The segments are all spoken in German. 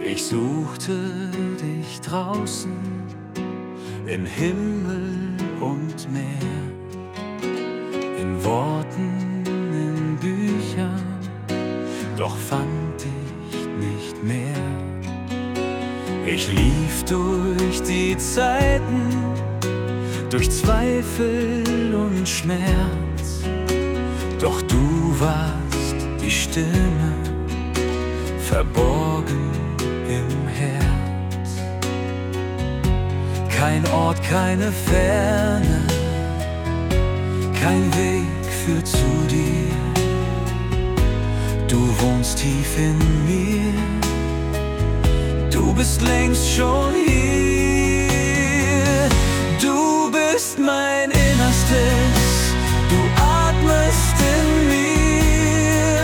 Ich suchte dich draußen in Himmel und Meer, in Worten, in Büchern, doch fand ich nicht mehr. Ich lief durch die Zeiten, durch Zweifel und Schmerz, doch du warst die Stimme, verborgen im Herz. Kein Ort, keine Ferne, kein Weg führt zu dir. Du wohnst tief in mir, du bist längst schon hier. Du bist mein Innerstes, du atmest in mir.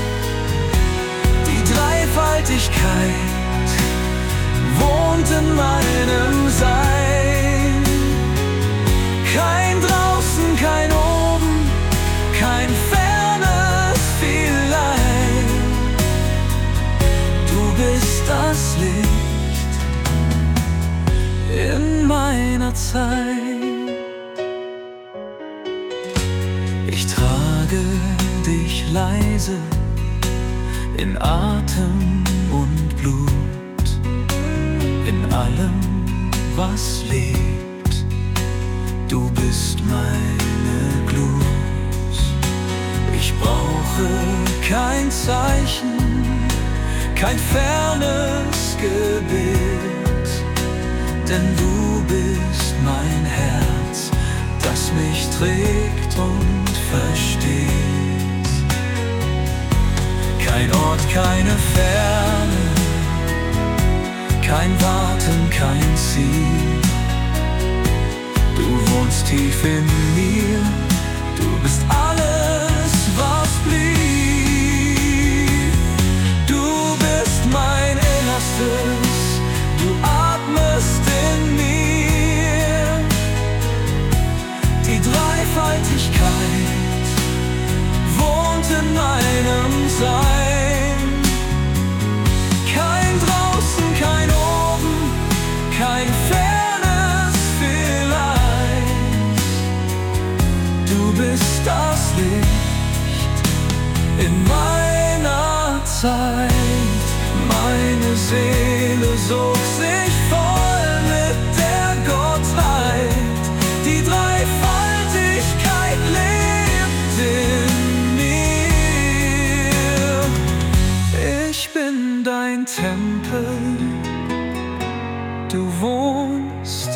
Die Dreifaltigkeit wohnt in meinem Sein. Kein draußen, kein oben, kein fernes Vielleicht. Du bist das Licht in meiner Zeit. Ich trage dich leise in Atem und Blut, in allem, was lebt. Du bist meine Glut. Ich brauche kein Zeichen, kein fernes Gebet, denn du bist mein Herz, das mich trägt und versteht. Kein Ort, keine Ferne, kein Warten, kein Ziel. Du wohnst tief in mir, du bist alles, was blieb. Du bist mein Innerstes, du atmest in mir. Die Dreifaltigkeit wohnt in meinem Sein. Kein draußen, kein oben, kein fernes Vielleicht. Du bist das Licht in meiner Zeit. Meine Seele sucht sich voll mit der Gottheit. Die Dreifaltigkeit lebt in mir. Ich bin dein Tempel, du wohnst